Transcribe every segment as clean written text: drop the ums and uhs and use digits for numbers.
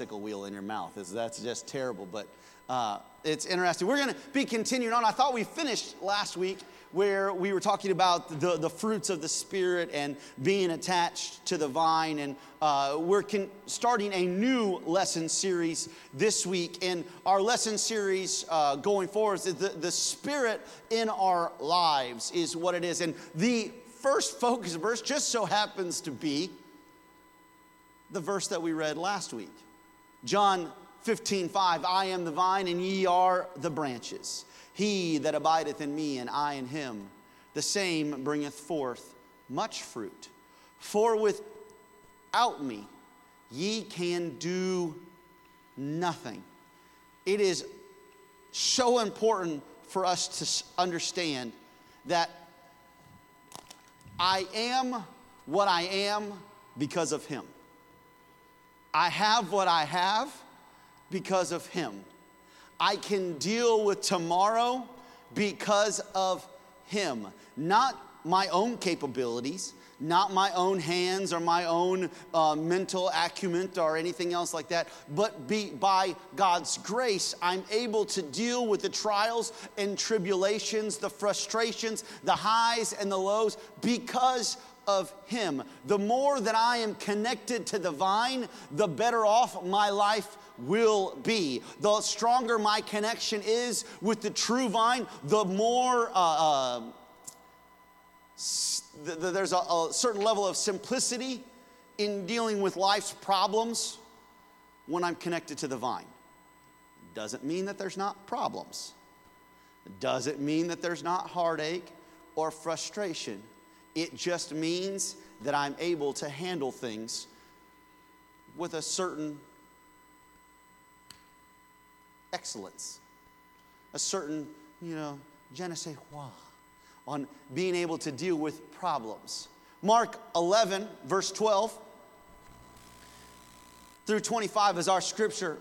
spectacle wheel in your mouth. That's just terrible, but it's interesting. We're going to be continuing on. I thought we finished last week where we were talking about the fruits of the Spirit and being attached to the vine. And we're starting a new lesson series this week. And our lesson series going forward is the Spirit in our lives is what it is. And the first focus verse just so happens to be the verse that we read last week. John 15:5, I am the vine and ye are the branches. He that abideth in me and I in him, the same bringeth forth much fruit. For without me ye can do nothing. It is so important for us to understand that I am what I am because of him. I have what I have because of him. I can deal with tomorrow because of him. Not my own capabilities, not my own hands or my own mental acumen or anything else like that, but by God's grace, I'm able to deal with the trials and tribulations, the frustrations, the highs and the lows because of him. The more that I am connected to the vine, the better off my life will be. The stronger my connection is with the true vine, the more there's a certain level of simplicity in dealing with life's problems when I'm connected to the vine. Doesn't mean that there's not problems. Doesn't mean that there's not heartache or frustration. It just means that I'm able to handle things with a certain excellence, a certain, je ne sais quoi, on being able to deal with problems. Mark 11, verse 12 through 25 is our scripture.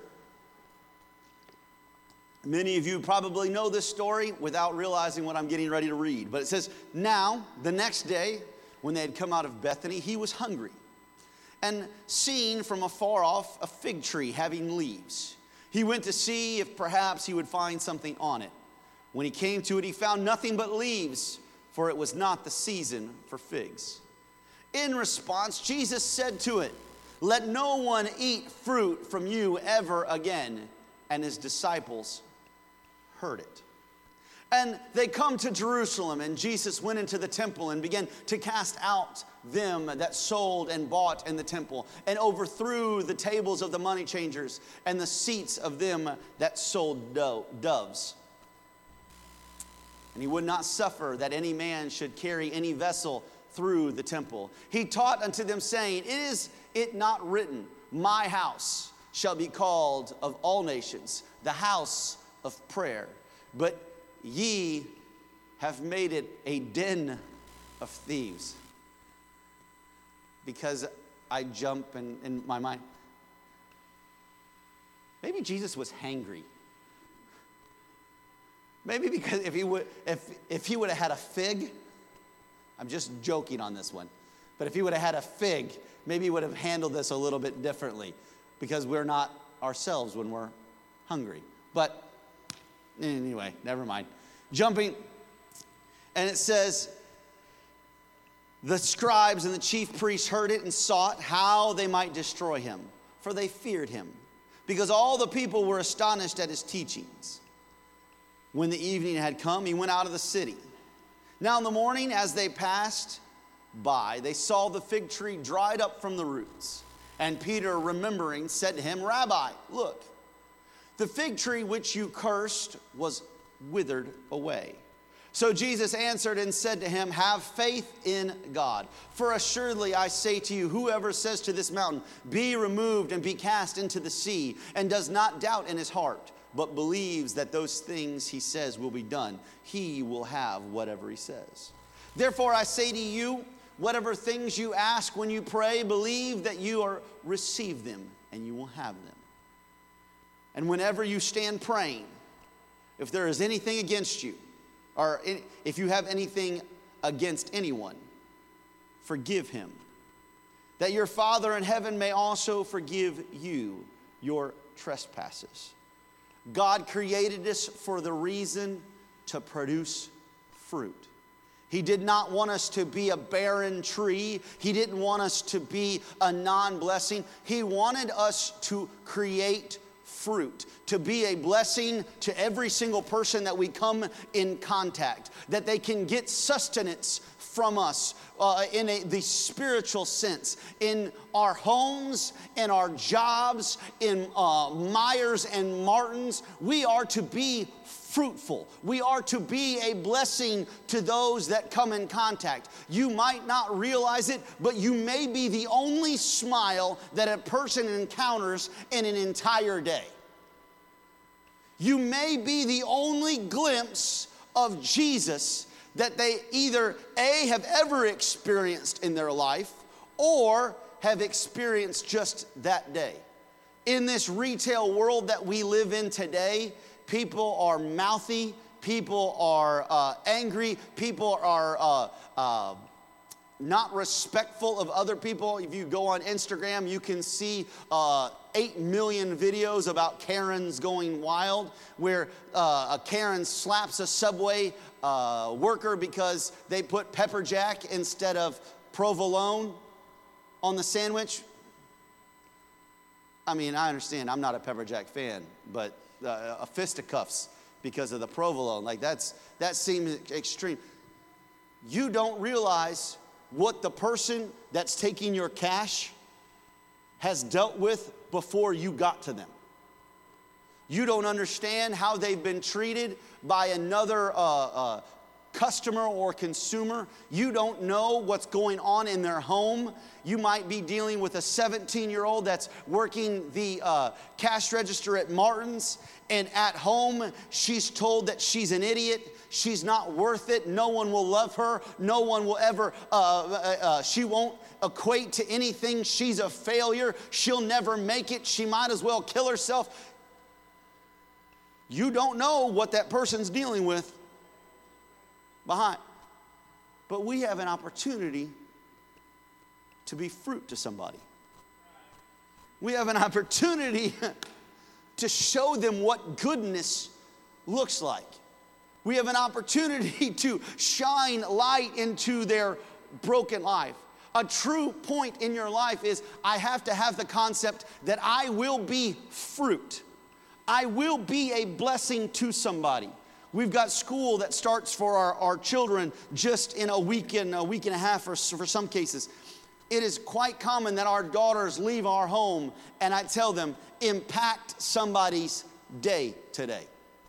Many of you probably know this story without realizing what I'm getting ready to read. But it says, now, the next day, when they had come out of Bethany, he was hungry. And seeing from afar off a fig tree having leaves, he went to see if perhaps he would find something on it. When he came to it, he found nothing but leaves, for it was not the season for figs. In response, Jesus said to it, let no one eat fruit from you ever again. And his disciples heard it. And they come to Jerusalem, and Jesus went into the temple and began to cast out them that sold and bought in the temple, and overthrew the tables of the money changers and the seats of them that sold doves. And he would not suffer that any man should carry any vessel through the temple. He taught unto them, saying, is it not written, my house shall be called of all nations the house of prayer, but ye have made it a den of thieves. Because I jump in my mind, maybe Jesus was hangry. Maybe because if he would have had a fig, I'm just joking on this one, but if he would have had a fig, maybe he would have handled this a little bit differently, because we're not ourselves when we're hungry. But anyway, never mind. Jumping, and it says, the scribes and the chief priests heard it and sought how they might destroy him, for they feared him, because all the people were astonished at his teachings. When the evening had come, he went out of the city. Now in the morning, as they passed by, they saw the fig tree dried up from the roots. And Peter, remembering, said to him, Rabbi, look, the fig tree which you cursed was withered away. So Jesus answered and said to him, have faith in God. For assuredly I say to you, whoever says to this mountain, be removed and be cast into the sea, and does not doubt in his heart, but believes that those things he says will be done, he will have whatever he says. Therefore I say to you, whatever things you ask when you pray, believe that you are receive them, and you will have them. And whenever you stand praying, if there is anything against you, or if you have anything against anyone, forgive him, that your Father in heaven may also forgive you your trespasses. God created us for the reason to produce fruit. He did not want us to be a barren tree. He didn't want us to be a non-blessing. He wanted us to create fruit, to be a blessing to every single person that we come in contact, that they can get sustenance from us in the spiritual sense, in our homes, in our jobs, in Myers and Martins. We are to be fruitful. We are to be a blessing to those that come in contact. You might not realize it, but you may be the only smile that a person encounters in an entire day. You may be the only glimpse of Jesus that they either A, have ever experienced in their life, or have experienced just that day. In this retail world that we live in today, people are mouthy, people are angry, people are not respectful of other people. If you go on Instagram, you can see 8 million videos about Karens going wild, where a Karen slaps a Subway worker because they put pepper jack instead of provolone on the sandwich. I mean, I understand, I'm not a pepper jack fan, but a fisticuffs because of the provolone, like that seems extreme. You don't realize what the person that's taking your cash has dealt with before you got to them. You don't understand how they've been treated by another customer or consumer. You don't know what's going on in their home. You might be dealing with a 17-year-old that's working the cash register at Martin's, and at home she's told that she's an idiot. She's not worth it. No one will love her. No one will ever, she won't equate to anything. She's a failure. She'll never make it. She might as well kill herself. You don't know what that person's dealing with behind. But we have an opportunity to be fruit to somebody. We have an opportunity to show them what goodness looks like. We have an opportunity to shine light into their broken life. A true point in your life is I have to have the concept that I will be fruit. I will be a blessing to somebody. We've got school that starts for our children just in a week and a half for some cases. It is quite common that our daughters leave our home and I tell them, impact somebody's day today.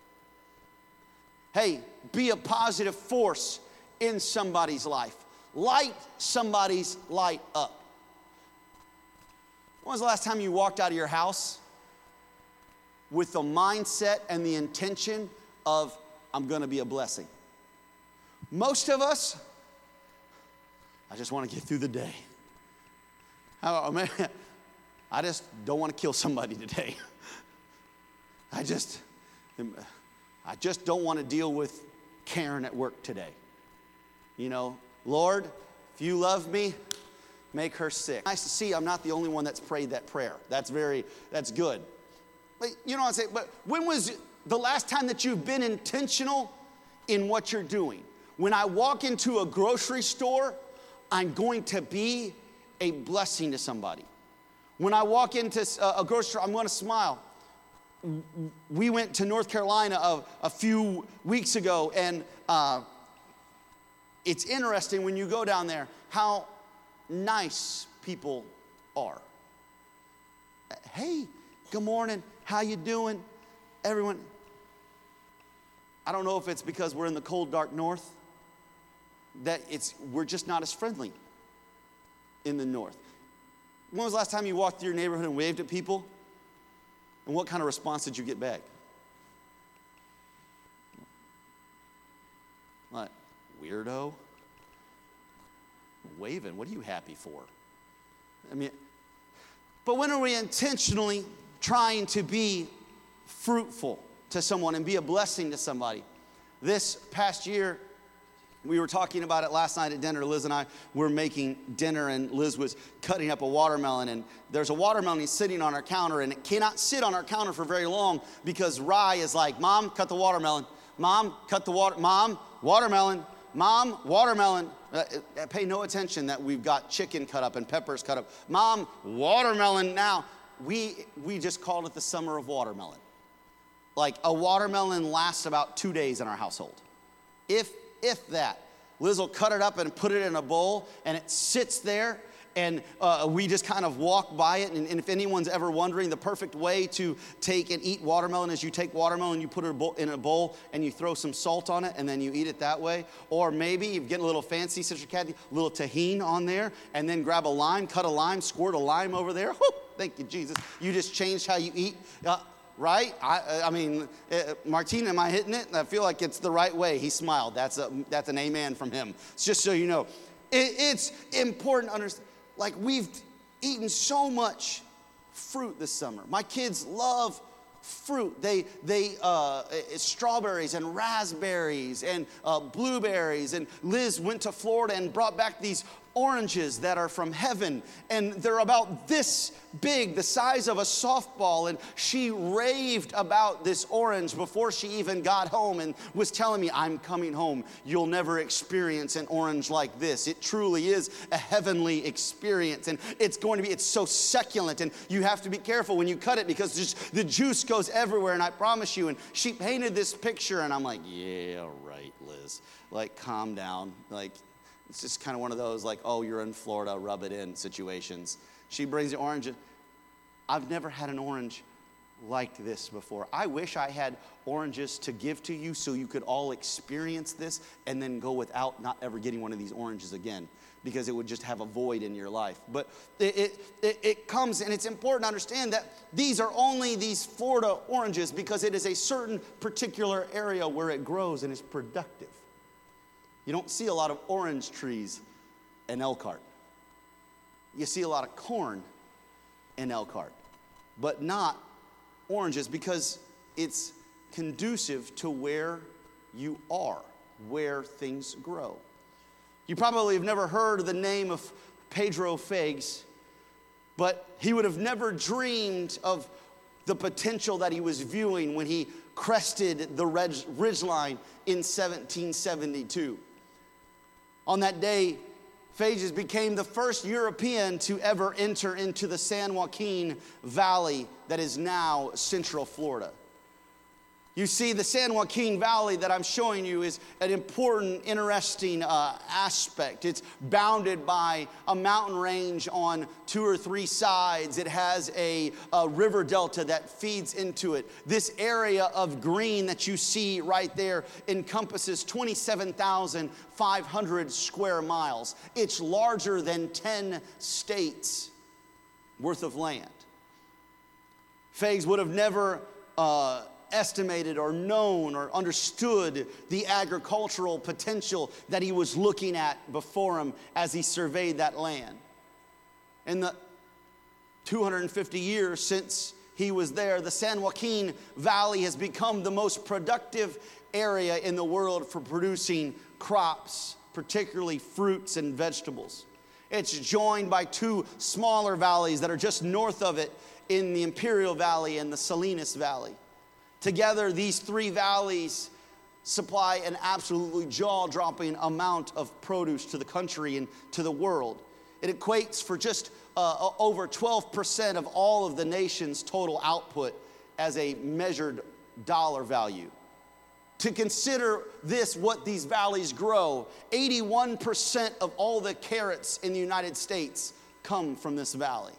Hey, be a positive force in somebody's life. Light somebody's light up. When was the last time you walked out of your house with the mindset and the intention of, I'm going to be a blessing? Most of us, I just want to get through the day. I just don't want to kill somebody today. I just don't want to deal with Karen at work today. You know, Lord, if you love me, make her sick. Nice to see I'm not the only one that's prayed that prayer. That's good. But you know what I'm saying? But when was the last time that you've been intentional in what you're doing? When I walk into a grocery store, I'm going to be a blessing to somebody. When I walk into a grocery store, I'm going to smile. We went to North Carolina a few weeks ago, and it's interesting when you go down there how nice people are. Hey, good morning. How you doing? Everyone. I don't know if it's because we're in the cold, dark north that we're just not as friendly in the north. When was the last time you walked through your neighborhood and waved at people? And what kind of response did you get back? What? Weirdo? Waving, what are you happy for? I mean, but when are we intentionally trying to be fruitful to someone and be a blessing to somebody? This past year, We were talking about it last night at dinner. Liz and I were making dinner, and Liz was cutting up a watermelon, and there's a watermelon sitting on our counter, and it cannot sit on our counter for very long because Rye is like, Mom, cut the watermelon. Mom, cut the water. Mom, watermelon. Mom, watermelon. Pay no attention that we've got chicken cut up and peppers cut up. Mom, watermelon now. We just called it the summer of watermelon. Like a watermelon lasts about 2 days in our household. If that. Liz will cut it up and put it in a bowl, and it sits there, and we just kind of walk by it. And if anyone's ever wondering, the perfect way to take and eat watermelon is you take watermelon, you put it in a bowl, and you throw some salt on it, and then you eat it that way. Or maybe you get a little fancy, Sister Kathy, a little tahini on there, and then grab a lime, cut a lime, squirt a lime over there. Whoo, thank you, Jesus. You just changed how you eat. Right? I mean, Martina, am I hitting it? I feel like it's the right way. He smiled. That's an amen from him. It's just so you know. It's important to understand. Like, we've eaten so much fruit this summer. My kids love fruit. They strawberries and raspberries and blueberries. And Liz went to Florida and brought back these oranges that are from heaven, and they're about this big, the size of a softball, and she raved about this orange before she even got home and was telling me, I'm coming home. You'll never experience an orange like this. It truly is a heavenly experience, and it's so succulent, and you have to be careful when you cut it because just the juice goes everywhere, and I promise you. And she painted this picture, and I'm like, yeah, right, Liz. Like, calm down. Like, it's just kind of one of those, like, oh, you're in Florida, rub it in situations. She brings the orange. I've never had an orange like this before. I wish I had oranges to give to you so you could all experience this and then go without not ever getting one of these oranges again, because it would just have a void in your life. But it comes, and it's important to understand that these are only these Florida oranges because it is a certain particular area where it grows and is productive. You don't see a lot of orange trees in Elkhart. You see a lot of corn in Elkhart, but not oranges because it's conducive to where you are, where things grow. You probably have never heard the name of Pedro Fages, but he would have never dreamed of the potential that he was viewing when he crested the ridgeline in 1772. On that day, Fages became the first European to ever enter into the San Joaquin Valley that is now Central Florida. You see, the San Joaquin Valley that I'm showing you is an important, interesting aspect. It's bounded by a mountain range on 2 or 3 sides. It has a river delta that feeds into it. This area of green that you see right there encompasses 27,500 square miles. It's larger than 10 states worth of land. Fages would have never estimated or known or understood the agricultural potential that he was looking at before him as he surveyed that land. In the 250 years since he was there, the San Joaquin Valley has become the most productive area in the world for producing crops, particularly fruits and vegetables. It's joined by 2 smaller valleys that are just north of it in the Imperial Valley and the Salinas Valley. Together, these 3 valleys supply an absolutely jaw-dropping amount of produce to the country and to the world. It equates for just over 12% of all of the nation's total output as a measured dollar value. To consider this, what these valleys grow, 81% of all the carrots in the United States come from this valley.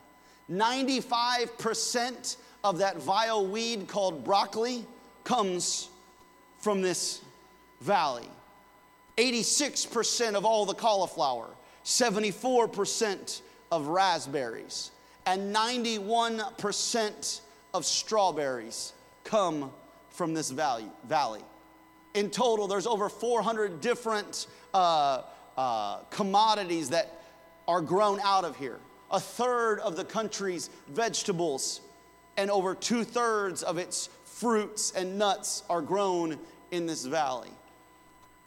95% of that vile weed called broccoli comes from this valley. 86% of all the cauliflower, 74% of raspberries, and 91% of strawberries come from this valley. In total, there's over 400 different commodities that are grown out of here. 1/3 of the country's vegetables and over 2/3 of its fruits and nuts are grown in this valley.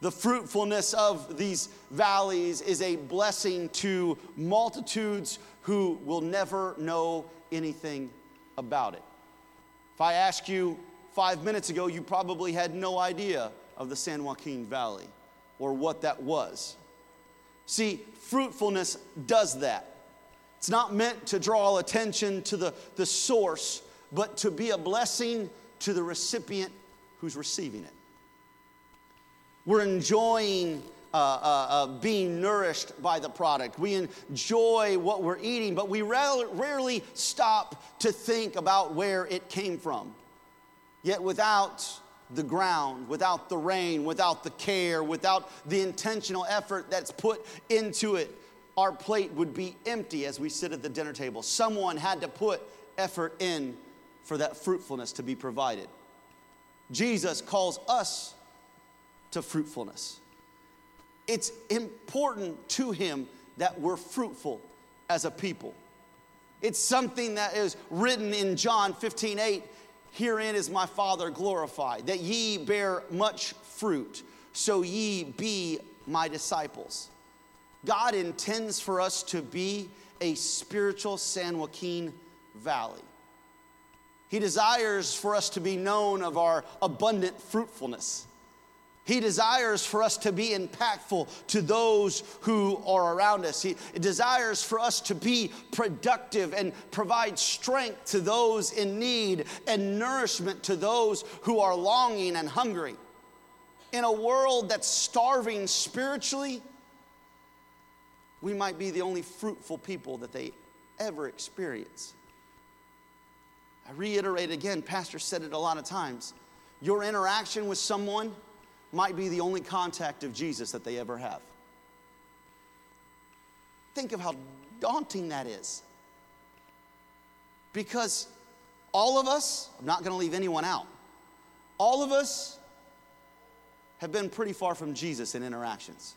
The fruitfulness of these valleys is a blessing to multitudes who will never know anything about it. If I asked you 5 minutes ago, you probably had no idea of the San Joaquin Valley or what that was. See, fruitfulness does that. It's not meant to draw attention to the source, but to be a blessing to the recipient who's receiving it. We're enjoying being nourished by the product. We enjoy what we're eating, but we rarely stop to think about where it came from. Yet without the ground, without the rain, without the care, without the intentional effort that's put into it, our plate would be empty as we sit at the dinner table. Someone had to put effort in for that fruitfulness to be provided. Jesus calls us to fruitfulness. It's important to him that we're fruitful as a people. It's something that is written in John 15:8. Herein is my Father glorified, that ye bear much fruit, so ye be my disciples. God intends for us to be a spiritual San Joaquin Valley. He desires for us to be known of our abundant fruitfulness. He desires for us to be impactful to those who are around us. He desires for us to be productive and provide strength to those in need and nourishment to those who are longing and hungry. In a world that's starving spiritually, we might be the only fruitful people that they ever experience. I reiterate again, Pastor said it a lot of times. Your interaction with someone might be the only contact of Jesus that they ever have. Think of how daunting that is. Because all of us, I'm not going to leave anyone out, all of us have been pretty far from Jesus in interactions.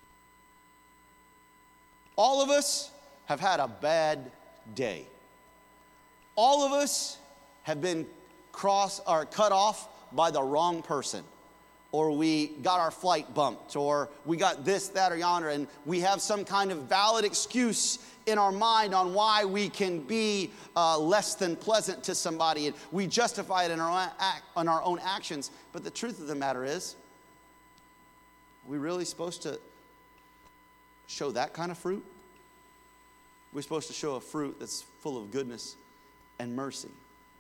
All of us have had a bad day. All of us have been cut off by the wrong person. Or we got our flight bumped, or we got this, that, or yonder, and we have some kind of valid excuse in our mind on why we can be less than pleasant to somebody, and we justify it in our own actions. But the truth of the matter is, are we really supposed to show that kind of fruit? We're supposed to show a fruit that's full of goodness and mercy.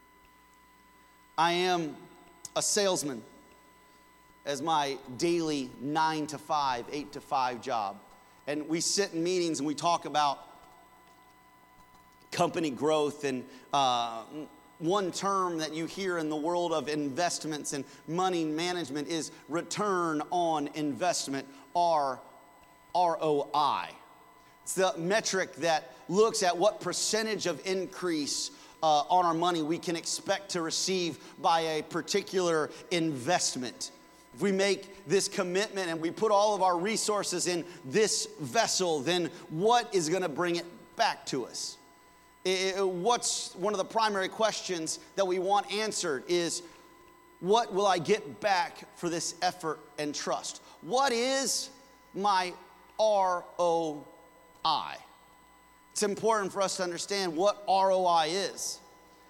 I am a salesman as my daily 9 to 5, 8 to 5 job. And we sit in meetings and we talk about company growth, and one term that you hear in the world of investments and money management is return on investment, ROI. It's the metric that looks at what percentage of increase on our money we can expect to receive by a particular investment. If we make this commitment and we put all of our resources in this vessel, then what is going to bring it back to us? What's one of the primary questions that we want answered is, what will I get back for this effort and trust? What is my ROI? It's important for us to understand what ROI is.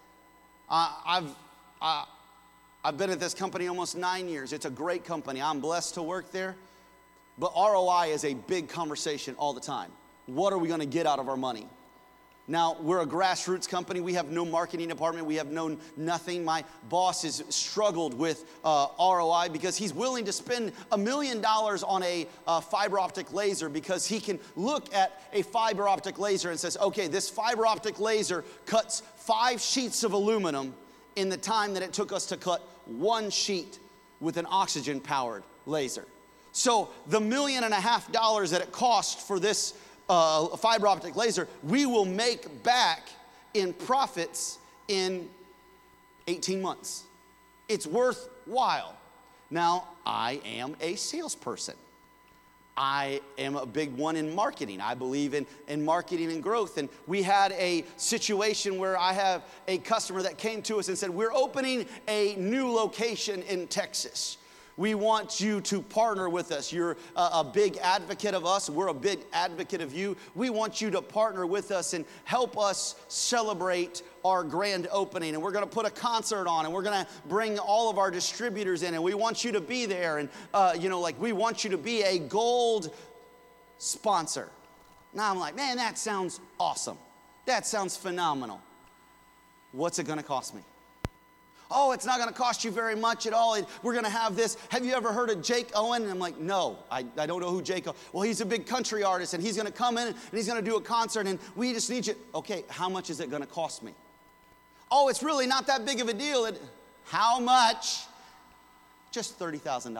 I've been at this company almost 9 years. It's a great company. I'm blessed to work there. But ROI is a big conversation all the time. What are we going to get out of our money? Now, we're a grassroots company. We have no marketing department. We have nothing. My boss has struggled with ROI because he's willing to spend $1 million on a fiber optic laser because he can look at a fiber optic laser and says, okay, this fiber optic laser cuts 5 sheets of aluminum in the time that it took us to cut 1 sheet with an oxygen-powered laser. So the $1.5 million that it cost for this fiber optic laser, we will make back in profits in 18 months. It's worthwhile. Now, I am a salesperson. I am a big one in marketing. I believe in marketing and growth. And we had a situation where I have a customer that came to us and said, we're opening a new location in Texas. We want you to partner with us. You're a big advocate of us. We're a big advocate of you. We want you to partner with us and help us celebrate our grand opening. And we're going to put a concert on, and we're going to bring all of our distributors in, and we want you to be there. And, we want you to be a gold sponsor. Now I'm like, man, that sounds awesome. That sounds phenomenal. What's it going to cost me? Oh, it's not going to cost you very much at all. We're going to have this. Have you ever heard of Jake Owen? And I'm like, no, I don't know who Jake Owen. Well, he's a big country artist, and he's going to come in, and he's going to do a concert, and we just need you. Okay, how much is it going to cost me? Oh, it's really not that big of a deal. How much? Just $30,000.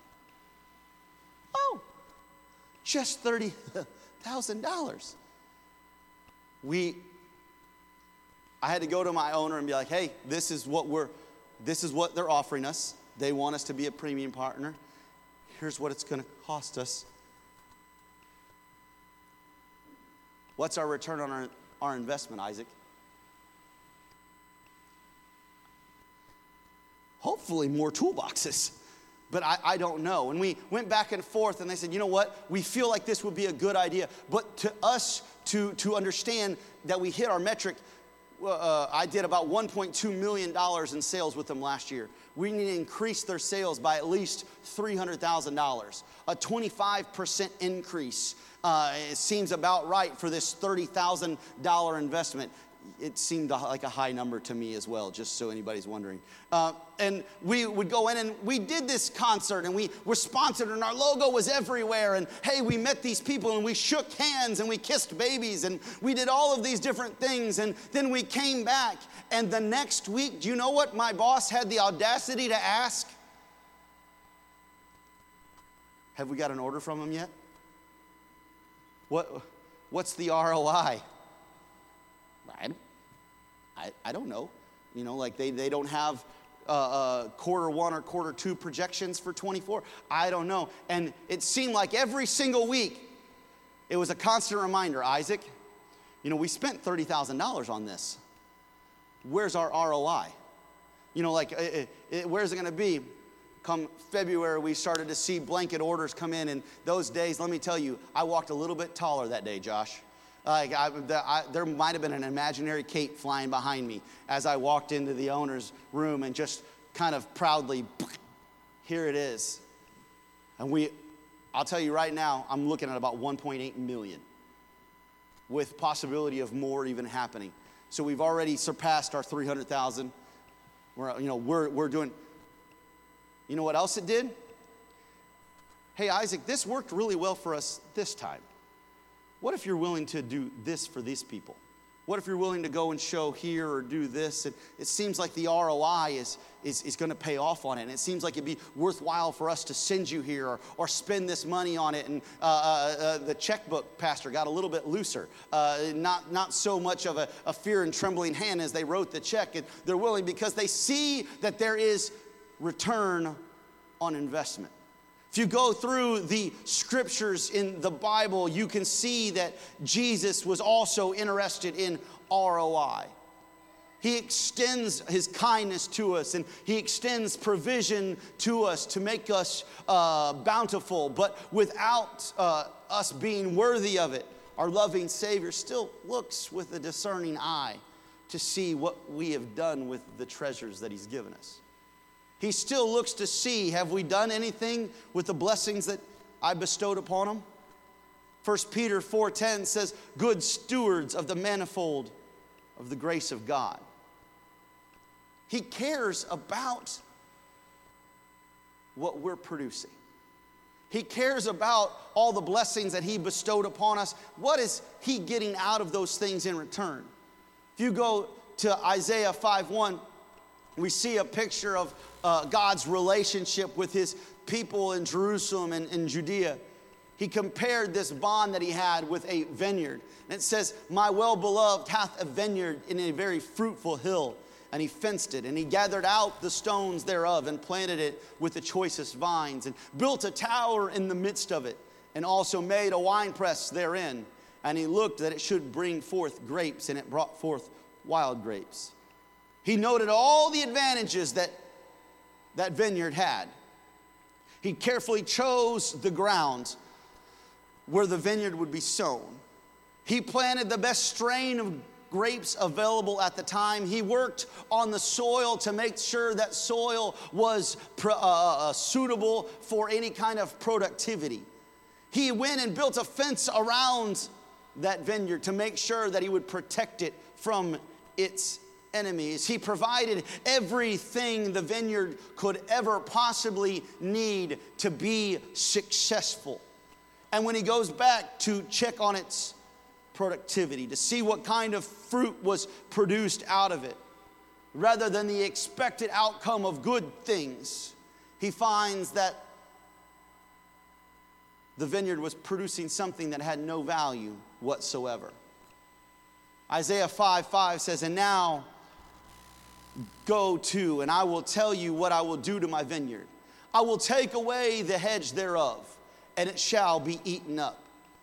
Oh, just $30,000. I had to go to my owner and be like, hey, this is what they're offering us. They want us to be a premium partner. Here's what it's going to cost us. What's our return on our investment, Isaac? Hopefully more toolboxes. But I don't know. And we went back and forth, and they said, you know what? We feel like this would be a good idea. But to us, to understand that we hit our metric, I did about $1.2 million in sales with them last year. We need to increase their sales by at least $300,000. A 25% increase. It seems about right for this $30,000 investment. It seemed like a high number to me as well, just so anybody's wondering. And we would go in, and we did this concert, and we were sponsored, and our logo was everywhere. And hey, we met these people, and we shook hands, and we kissed babies, and we did all of these different things. And then we came back, and the next week, do you know what my boss had the audacity to ask? Have we got an order from him yet? What's the ROI? I don't know. You know, like they don't have quarter one or quarter two projections for 24. I don't know. And it seemed like every single week, it was a constant reminder, Isaac, you know, we spent $30,000 on this. Where's our ROI? You know, like, where's it going to be? Come February, we started to see blanket orders come in. And those days, let me tell you, I walked a little bit taller that day, Josh. There might have been an imaginary cape flying behind me as I walked into the owner's room, and just kind of proudly, here it is. And I'll tell you right now, I'm looking at about 1.8 million with possibility of more even happening. So we've already surpassed our 300,000. We're doing, you know what else it did? Hey, Isaac, this worked really well for us this time. What if you're willing to do this for these people? What if you're willing to go and show here or do this? And it seems like the ROI is going to pay off on it. And it seems like it'd be worthwhile for us to send you here or spend this money on it. And the checkbook, Pastor, got a little bit looser. Not so much of a fear and trembling hand as they wrote the check. And they're willing because they see that there is return on investment. If you go through the scriptures in the Bible, you can see that Jesus was also interested in ROI. He extends his kindness to us, and he extends provision to us to make us bountiful, but without us being worthy of it. Our loving Savior still looks with a discerning eye to see what we have done with the treasures that he's given us. He still looks to see, have we done anything with the blessings that I bestowed upon him? 1 Peter 4:10 says, good stewards of the manifold of the grace of God. He cares about what we're producing. He cares about all the blessings that he bestowed upon us. What is he getting out of those things in return? If you go to Isaiah 5:1, we see a picture of God's relationship with his people in Jerusalem and in Judea. He compared this bond that he had with a vineyard. And it says, my well-beloved hath a vineyard in a very fruitful hill. And he fenced it, and he gathered out the stones thereof, and planted it with the choicest vines, and built a tower in the midst of it, and also made a winepress therein. And he looked that it should bring forth grapes, and it brought forth wild grapes. He noted all the advantages that vineyard had. He carefully chose the ground where the vineyard would be sown. He planted the best strain of grapes available at the time. He worked on the soil to make sure that soil was suitable for any kind of productivity. He went and built a fence around that vineyard to make sure that he would protect it from its enemies. He provided everything the vineyard could ever possibly need to be successful. And when he goes back to check on its productivity, to see what kind of fruit was produced out of it, rather than the expected outcome of good things, he finds that the vineyard was producing something that had no value whatsoever. Isaiah 5:5 says, "And now go to, and I will tell you what I will do to my vineyard. I will take away the hedge thereof, and it shall be eaten up,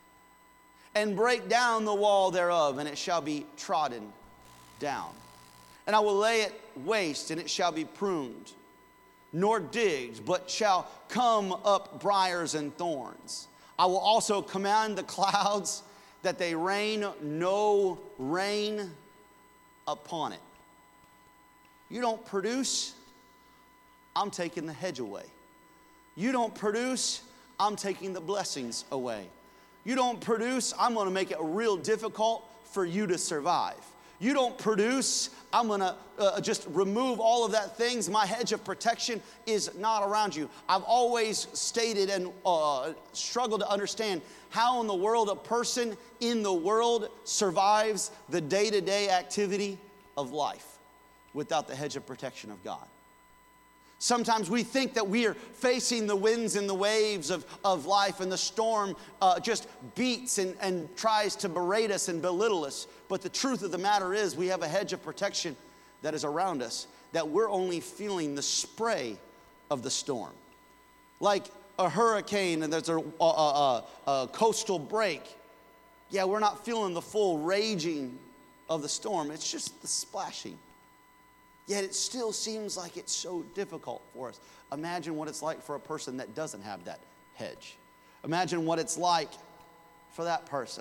and break down the wall thereof, and it shall be trodden down. And I will lay it waste, and it shall be pruned, nor digged, but shall come up briars and thorns. I will also command the clouds that they rain no rain upon it." You don't produce, I'm taking the hedge away. You don't produce, I'm taking the blessings away. You don't produce, I'm going to make it real difficult for you to survive. You don't produce, I'm going to just remove all of that things. My hedge of protection is not around you. I've always stated and struggled to understand how in the world a person in the world survives the day-to-day activity of life without the hedge of protection of God. Sometimes we think that we are facing the winds and the waves of life, and the storm just beats and tries to berate us and belittle us. But the truth of the matter is we have a hedge of protection that is around us, that we're only feeling the spray of the storm. Like a hurricane and there's a coastal break. Yeah, we're not feeling the full raging of the storm. It's just the splashing. Yet it still seems like it's so difficult for us. Imagine what it's like for a person that doesn't have that hedge. Imagine what it's like for that person.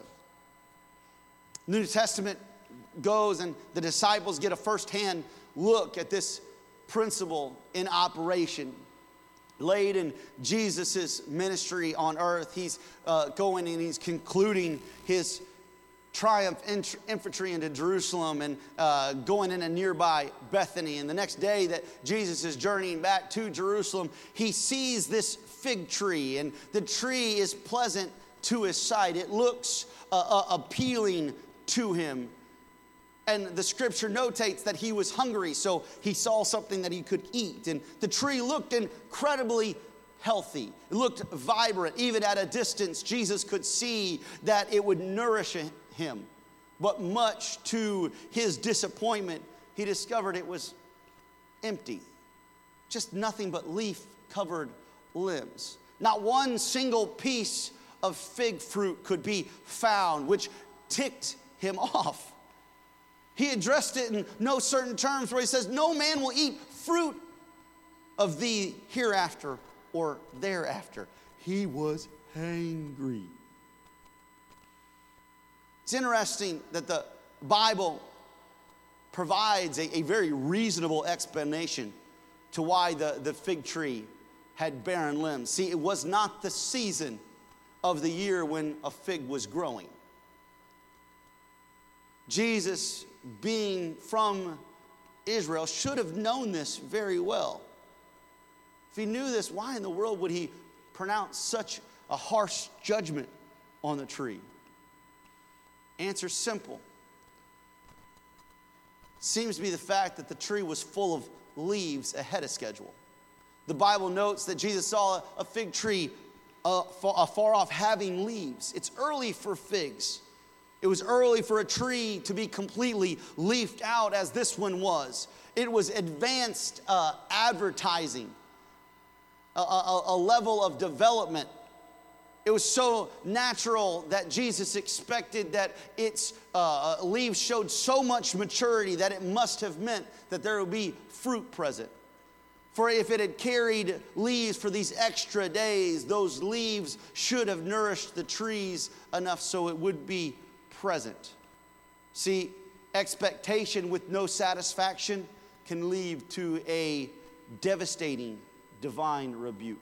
New Testament goes and the disciples get a firsthand look at this principle in operation. Late in Jesus' ministry on earth, he's going and he's concluding his triumph infantry into Jerusalem and going in a nearby Bethany. And the next day that Jesus is journeying back to Jerusalem, he sees this fig tree, and the tree is pleasant to his sight. It looks appealing to him. And the scripture notates that he was hungry, so he saw something that he could eat. And the tree looked incredibly healthy. It looked vibrant. Even at a distance, Jesus could see that it would nourish him. But much to his disappointment, he discovered it was empty. Just nothing but leaf-covered limbs. Not one single piece of fig fruit could be found, which ticked him off. He addressed it in no certain terms, where he says, "No man will eat fruit of thee hereafter or thereafter." He was hangry. It's interesting that the Bible provides a very reasonable explanation to why the fig tree had barren limbs. See, it was not the season of the year when a fig was growing. Jesus, being from Israel, should have known this very well. If he knew this, why in the world would he pronounce such a harsh judgment on the tree? Answer simple. Seems to be the fact that the tree was full of leaves ahead of schedule. The Bible notes that Jesus saw a fig tree afar off having leaves. It's early for figs. It was early for a tree to be completely leafed out as this one was. It was advanced advertising, a level of development. It was so natural that Jesus expected that its leaves showed so much maturity that it must have meant that there would be fruit present. For if it had carried leaves for these extra days, those leaves should have nourished the trees enough so it would be present. See, expectation with no satisfaction can lead to a devastating divine rebuke.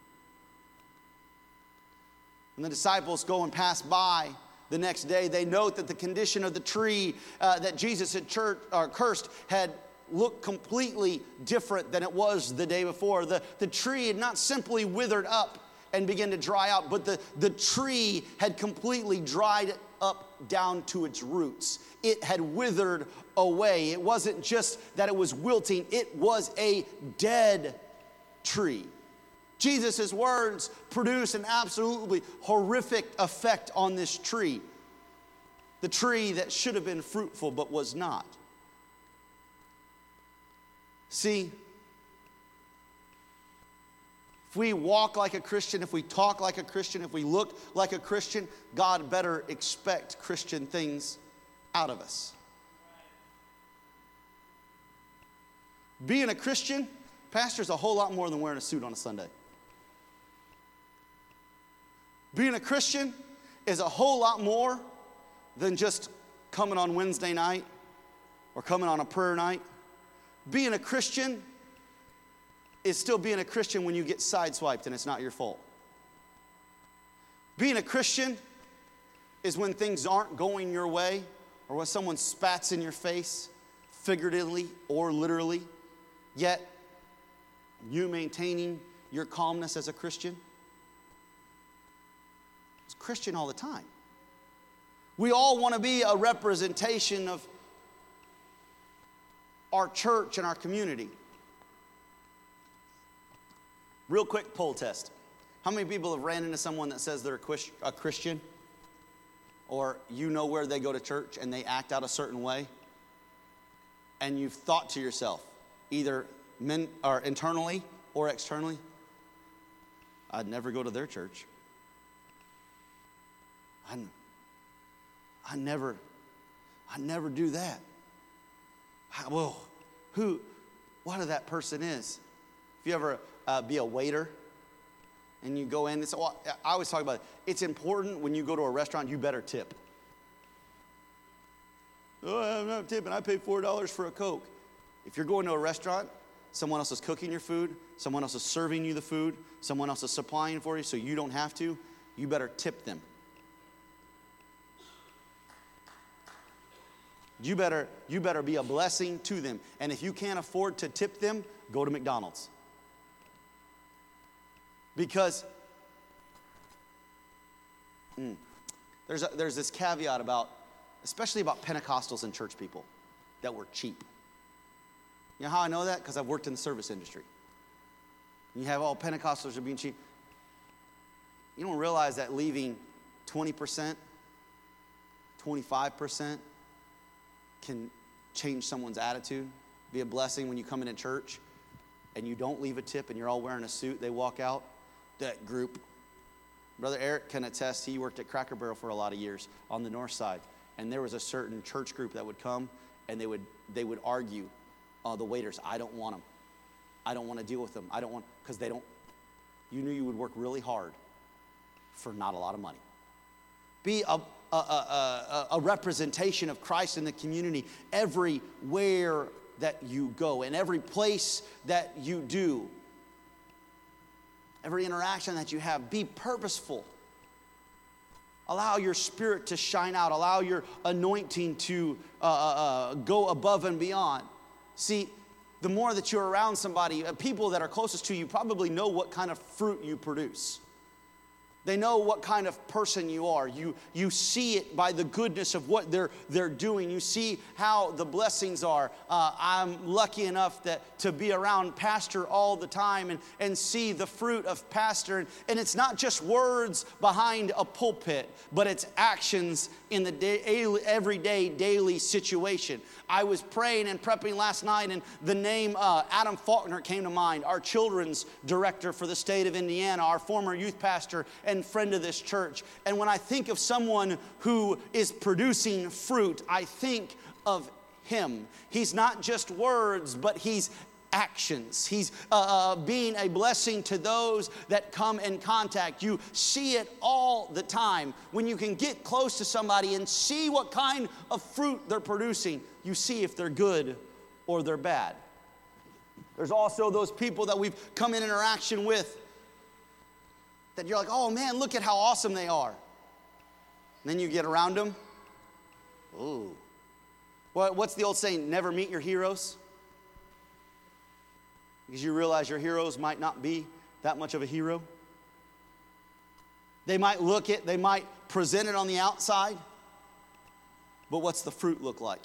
When the disciples go and pass by the next day, they note that the condition of the tree that Jesus had cursed had looked completely different than it was the day before. The tree had not simply withered up and began to dry out, but the tree had completely dried up down to its roots. It had withered away. It wasn't just that it was wilting, it was a dead tree. Jesus' words produce an absolutely horrific effect on this tree. The tree that should have been fruitful but was not. See, if we walk like a Christian, if we talk like a Christian, if we look like a Christian, God better expect Christian things out of us. Being a Christian, pastor's a whole lot more than wearing a suit on a Sunday. Being a Christian is a whole lot more than just coming on Wednesday night or coming on a prayer night. Being a Christian is still being a Christian when you get sideswiped and it's not your fault. Being a Christian is when things aren't going your way or when someone spats in your face, figuratively or literally, yet you maintaining your calmness as a Christian. It's Christian all the time. We all want to be a representation of our church and our community. Real quick poll test. How many people have ran into someone that says they're a Christian? Or you know where they go to church and they act out a certain way? And you've thought to yourself, either internally or externally, I'd never go to their church. I never do that. Well, what if that person is? If you ever be a waiter and you go in, I always talk about it. It's important when you go to a restaurant, you better tip. Oh, I'm not tipping. I paid $4 for a Coke. If you're going to a restaurant, someone else is cooking your food, someone else is serving you the food, someone else is supplying for you so you don't have to, you better tip them. You better be a blessing to them. And if you can't afford to tip them, go to McDonald's. Because there's this caveat especially about Pentecostals and church people, that we're cheap. You know how I know that? Because I've worked in the service industry. You have all Pentecostals are being cheap. You don't realize that leaving 20%, 25%, can change someone's attitude, be a blessing when you come into church and you don't leave a tip and you're all wearing a suit, they walk out, that group. Brother Eric can attest, he worked at Cracker Barrel for a lot of years on the north side, and there was a certain church group that would come and they would argue, the waiters, I don't want them. I don't want to deal with them. Because you knew you would work really hard for not a lot of money. Be a representation of Christ in the community everywhere that you go, in every place that you do, every interaction that you have. Be purposeful. Allow your spirit to shine out. Allow your anointing to go above and beyond. See, the more that you're around somebody, people that are closest to you probably know what kind of fruit you produce. They know what kind of person you are. You see it by the goodness of what they're doing. You see how the blessings are. I'm lucky enough to be around pastor all the time and see the fruit of pastor. And it's not just words behind a pulpit, but it's actions in the everyday, daily situation. I was praying and prepping last night, and the name Adam Faulkner came to mind, our children's director for the state of Indiana, our former youth pastor and friend of this church. And when I think of someone who is producing fruit, I think of him. He's not just words, but he's actions. He's being a blessing to those that come in contact. You see it all the time. When you can get close to somebody and see what kind of fruit they're producing, you see if they're good or they're bad. There's also those people that we've come in interaction with that you're like, oh man, look at how awesome they are. And then you get around them. Ooh. What's the old saying? Never meet your heroes. Because you realize your heroes might not be that much of a hero. They might present it on the outside, but what's the fruit look like?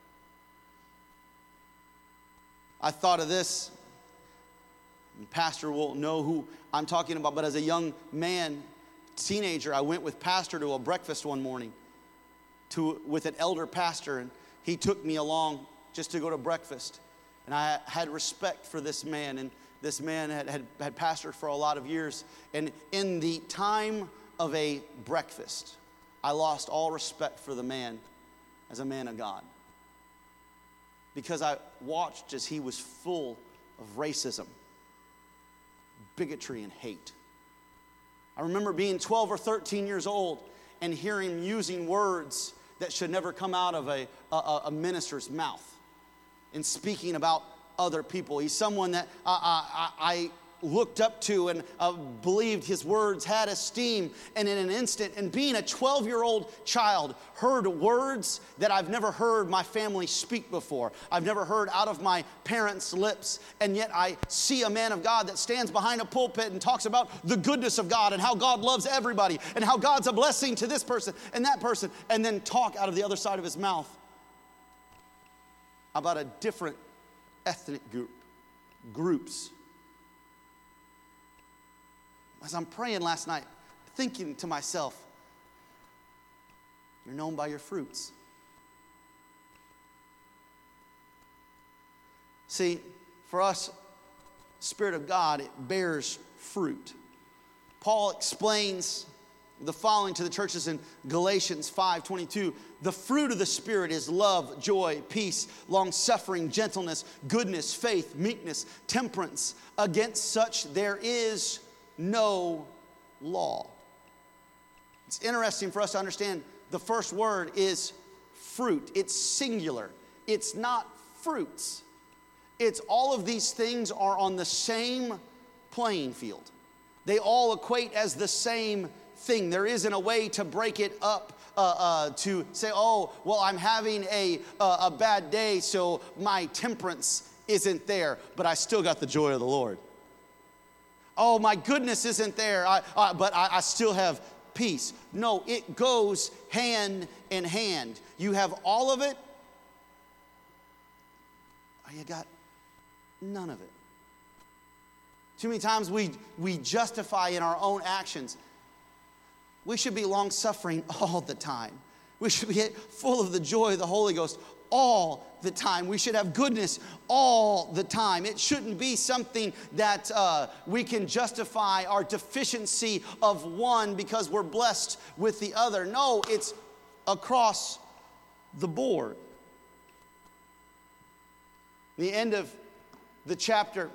I thought of this, and Pastor will know who I'm talking about, but as a young man, teenager, I went with Pastor to a breakfast one morning with an elder pastor, and he took me along just to go to breakfast. And I had respect for this man, and this man had pastored for a lot of years. And in the time of a breakfast, I lost all respect for the man as a man of God. Because I watched as he was full of racism, bigotry, and hate. I remember being 12 or 13 years old and hearing him using words that should never come out of a minister's mouth in speaking about other people. He's someone that I looked up to and believed his words had esteem. And in an instant, and being a 12-year-old child, heard words that I've never heard my family speak before. I've never heard out of my parents' lips. And yet I see a man of God that stands behind a pulpit and talks about the goodness of God and how God loves everybody and how God's a blessing to this person and that person, and then talk out of the other side of his mouth about a different ethnic groups. As I'm praying last night, thinking to myself, you're known by your fruits. See, for us, Spirit of God, it bears fruit. Paul explains the following to the churches in Galatians 5:22. The fruit of the Spirit is love, joy, peace, long-suffering, gentleness, goodness, faith, meekness, temperance. Against such there is no law. It's interesting for us to understand the first word is fruit. It's singular. It's not fruits. It's all of these things are on the same playing field. They all equate as the same thing. There isn't a way to break it up to say, oh, well, I'm having a bad day, so my temperance isn't there, but I still got the joy of the Lord. Oh, my goodness isn't there, but I still have peace. No, it goes hand in hand. You have all of it, or you got none of it. Too many times we justify in our own actions. We should be long-suffering all the time. We should be full of the joy of the Holy Ghost all the time. We should have goodness all the time. It shouldn't be something that we can justify our deficiency of one because we're blessed with the other. No, it's across the board. The end of the chapter,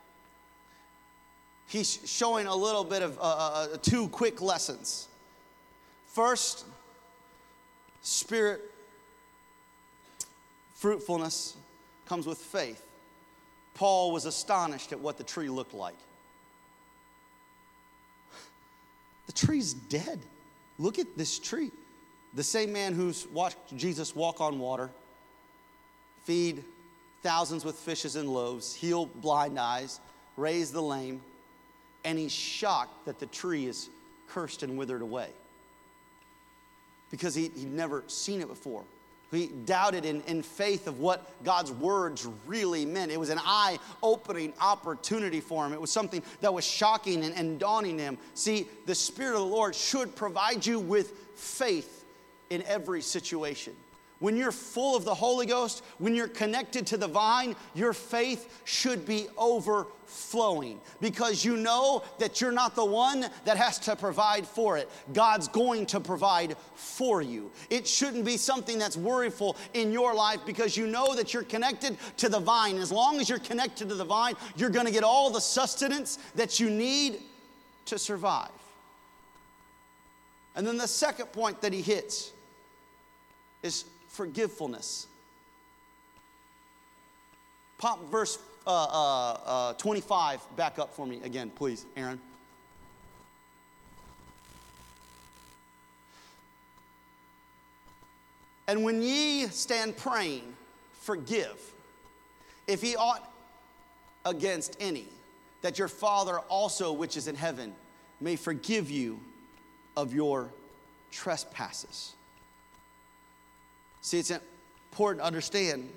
he's showing a little bit of two quick lessons. First, Spirit fruitfulness comes with faith. Paul was astonished at what the tree looked like. The tree's dead. Look at this tree. The same man who's watched Jesus walk on water, feed thousands with fishes and loaves, heal blind eyes, raise the lame, and he's shocked that the tree is cursed and withered away because he'd never seen it before. He doubted in faith of what God's words really meant. It was an eye-opening opportunity for him. It was something that was shocking and dawning him. See, the Spirit of the Lord should provide you with faith in every situation. When you're full of the Holy Ghost, when you're connected to the vine, your faith should be overflowing because you know that you're not the one that has to provide for it. God's going to provide for you. It shouldn't be something that's worryful in your life because you know that you're connected to the vine. As long as you're connected to the vine, you're going to get all the sustenance that you need to survive. And then the second point that he hits is forgetfulness. Pop verse 25 back up for me again, please, Aaron. And when ye stand praying, forgive, if ye ought against any, that your Father also which is in heaven may forgive you of your trespasses. See, it's important to understand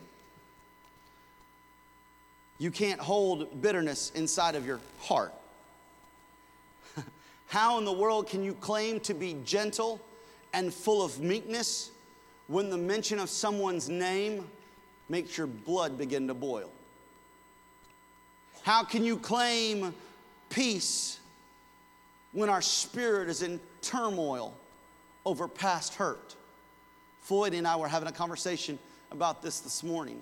you can't hold bitterness inside of your heart. How in the world can you claim to be gentle and full of meekness when the mention of someone's name makes your blood begin to boil? How can you claim peace when our spirit is in turmoil over past hurt? Floyd and I were having a conversation about this morning.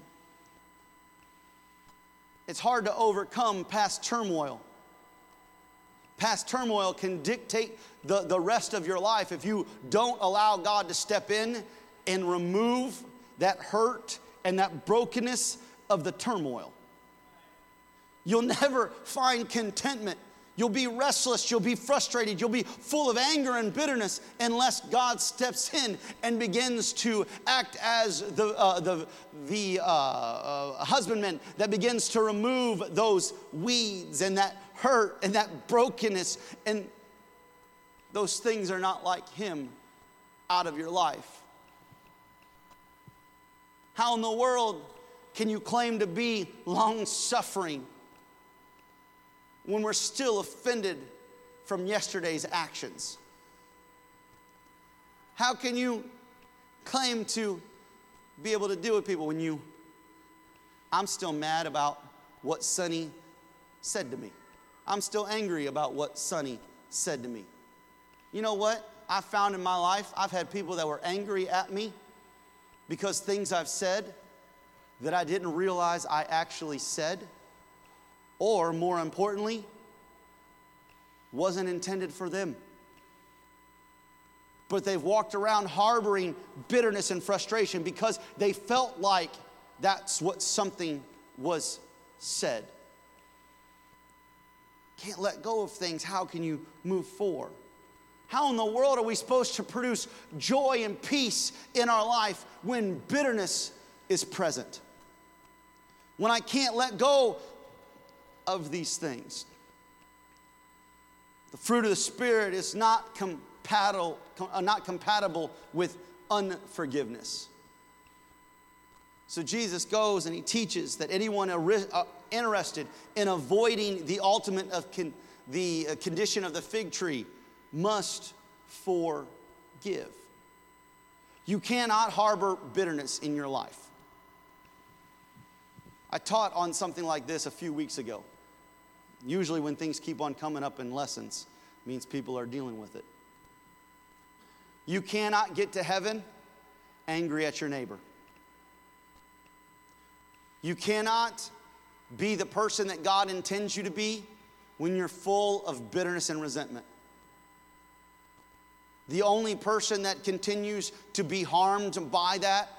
It's hard to overcome past turmoil. Past turmoil can dictate the rest of your life if you don't allow God to step in and remove that hurt and that brokenness of the turmoil. You'll never find contentment. You'll be restless, you'll be frustrated, you'll be full of anger and bitterness unless God steps in and begins to act as the husbandman that begins to remove those weeds and that hurt and that brokenness. And those things are not like him out of your life. How in the world can you claim to be long-suffering when we're still offended from yesterday's actions? How can you claim to be able to deal with people when I'm still mad about what Sonny said to me. I'm still angry about what Sonny said to me. You know what? I found in my life, I've had people that were angry at me because things I've said that I didn't realize I actually said, or more importantly, wasn't intended for them. But they've walked around harboring bitterness and frustration because they felt like that's what something was said. Can't let go of things. How can you move forward? How in the world are we supposed to produce joy and peace in our life when bitterness is present? When I can't let go of these things. The fruit of the Spirit is not compatible with unforgiveness. So Jesus goes and he teaches that anyone interested in avoiding the ultimate of the condition of the fig tree must forgive. You cannot harbor bitterness in your life. I taught on something like this a few weeks ago. Usually when things keep on coming up in lessons, it means people are dealing with it. You cannot get to heaven angry at your neighbor. You cannot be the person that God intends you to be when you're full of bitterness and resentment. The only person that continues to be harmed by that,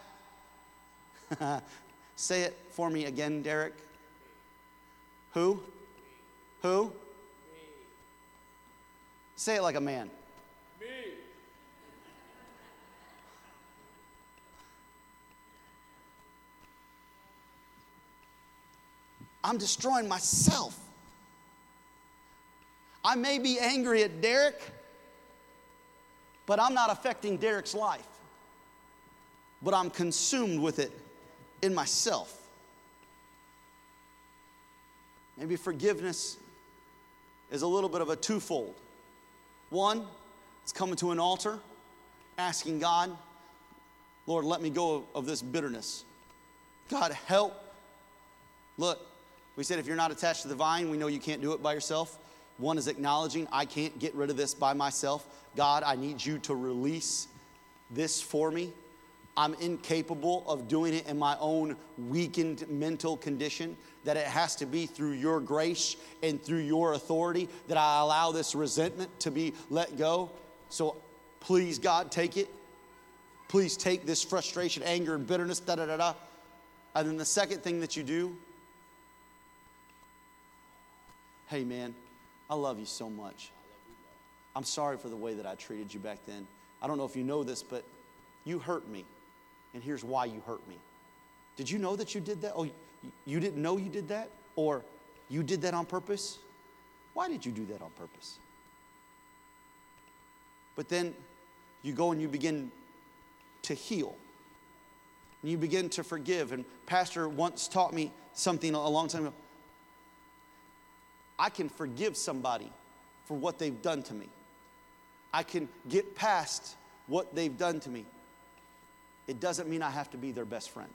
say it for me again, Derek. Who? Who? Me. Say it like a man. Me. I'm destroying myself. I may be angry at Derek, but I'm not affecting Derek's life. But I'm consumed with it in myself. Maybe forgiveness is a little bit of a twofold. One, it's coming to an altar, asking God, Lord, let me go of this bitterness. God, help. Look, we said if you're not attached to the vine, we know you can't do it by yourself. One is acknowledging, I can't get rid of this by myself. God, I need you to release this for me. I'm incapable of doing it in my own weakened mental condition, that it has to be through your grace and through your authority that I allow this resentment to be let go. So please, God, take it. Please take this frustration, anger, and bitterness, da-da-da-da. And then the second thing that you do, hey, man, I love you so much. I'm sorry for the way that I treated you back then. I don't know if you know this, but you hurt me. And here's why you hurt me. Did you know that you did that? Oh, you didn't know you did that? Or you did that on purpose? Why did you do that on purpose? But then you go and you begin to heal. And you begin to forgive. And Pastor once taught me something a long time ago. I can forgive somebody for what they've done to me. I can get past what they've done to me. It doesn't mean I have to be their best friend.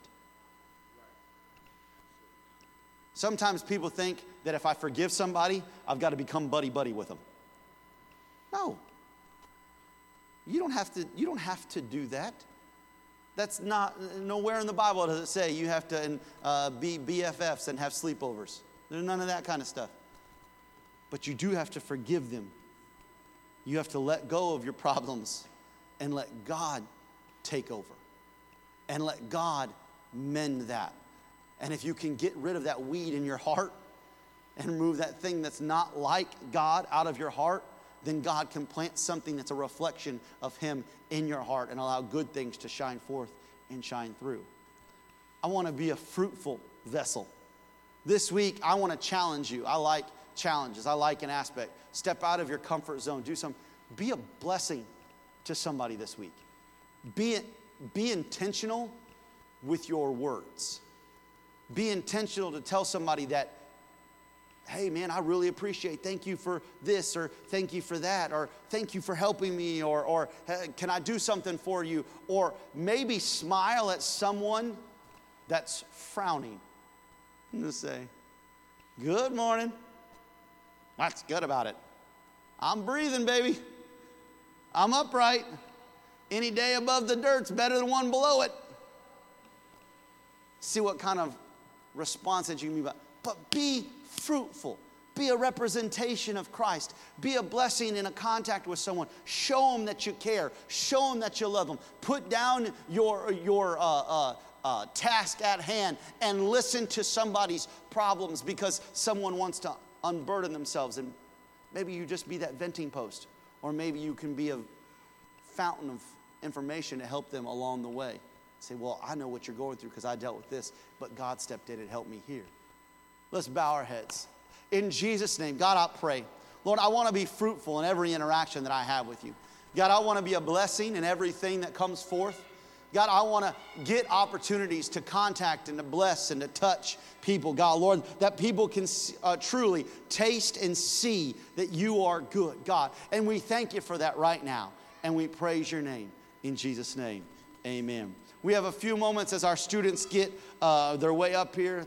Sometimes people think that if I forgive somebody, I've got to become buddy-buddy with them. No. You don't have to do that. That's not, nowhere in the Bible does it say you have to be BFFs and have sleepovers. There's none of that kind of stuff. But you do have to forgive them. You have to let go of your problems and let God take over. And let God mend that. And if you can get rid of that weed in your heart and remove that thing that's not like God out of your heart, then God can plant something that's a reflection of Him in your heart and allow good things to shine forth and shine through. I want to be a fruitful vessel. This week, I want to challenge you. I like challenges. I like an aspect. Step out of your comfort zone. Do something. Be a blessing to somebody this week. Be intentional with your words. Be intentional to tell somebody that, hey man, I really appreciate, thank you for this, or thank you for that, or thank you for helping me, or hey, can I do something for you? Or maybe smile at someone that's frowning and just say, good morning. What's good about it? I'm breathing, baby. I'm upright. Any day above the dirt's better than one below it. See what kind of response that you can be about. But be fruitful. Be a representation of Christ. Be a blessing in a contact with someone. Show them that you care. Show them that you love them. Put down your task at hand and listen to somebody's problems because someone wants to unburden themselves. And maybe you just be that venting post. Or maybe you can be a fountain of information to help them along the way. Say, well, I know what you're going through because I dealt with this, but God stepped in and helped me here. Let's bow our heads. In Jesus' name, God, I pray. Lord, I want to be fruitful in every interaction that I have with you. God, I want to be a blessing in everything that comes forth. God, I want to get opportunities to contact and to bless and to touch people. God, Lord, that people can truly taste and see that you are good, God. And we thank you for that right now. And we praise your name. In Jesus' name, amen. We have a few moments as our students get their way up here.